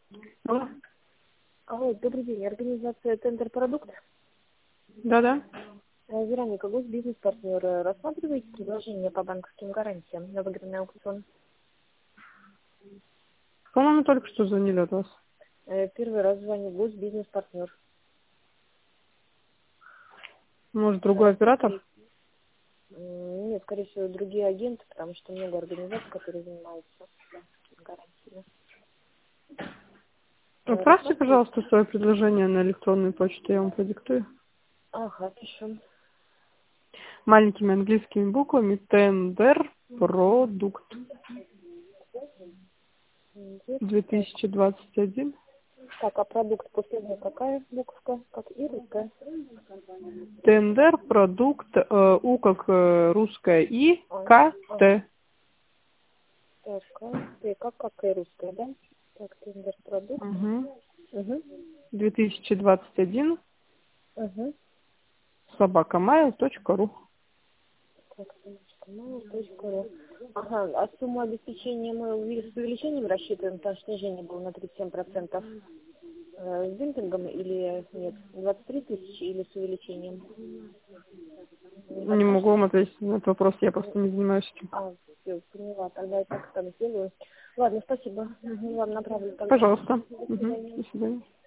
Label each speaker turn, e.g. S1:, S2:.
S1: Алло.
S2: Алло, добрый день. Организация «Тендер Продукт».
S1: Да-да.
S2: Вероника, госбизнес-партнер. Рассматриваете предложение по банковским гарантиям на выигранный аукцион?
S1: По-моему, только что звонили от вас.
S2: Первый раз звоню. Госбизнес-партнер.
S1: Может, другой оператор?
S2: Нет, скорее всего, другие агенты, потому что много организаций, которые занимаются банковскими гарантиями.
S1: Отправьте, пожалуйста, свое предложение на электронную почту, я вам продиктую.
S2: Ага, пишем.
S1: Маленькими английскими буквами Tender Продукт 2021.
S2: Так, а продукт последняя какая буковка? Как и русская?
S1: Tender Продукт, У как русская И, К, Т.
S2: Так, как и русская, да? Так, тендер продукт. Угу.
S1: 2021
S2: Угу.
S1: @mail.ru.
S2: Так, .ру. Ага, а сумму обеспечения мы с увеличением рассчитываем, потому что снижение было на 37%. С демпингом или нет? 23 тысячи или с увеличением? Не
S1: Не могу
S2: подскажете?
S1: вам ответить на этот вопрос, я просто не занимаюсь этим.
S2: Все, поняла. Тогда я так там сделаю. Ладно, спасибо. Вам направлю тогда.
S1: Пожалуйста.
S2: До свидания.
S1: До свидания.